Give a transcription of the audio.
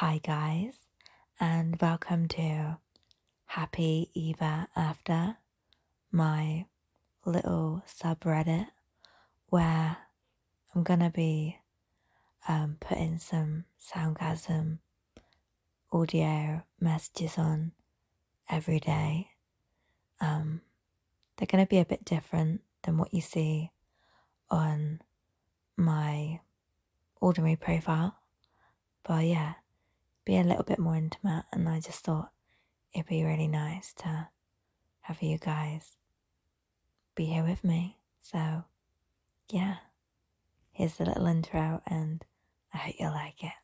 Hi, guys, and welcome to Happy Eva After, my little subreddit where I'm gonna be putting some Soundgasm audio messages on every day. They're gonna be a bit different than what you see on my ordinary profile, but yeah, be a little bit more intimate, and I just thought it'd be really nice to have you guys be here with me. So, yeah, here's the little intro, and I hope you like it.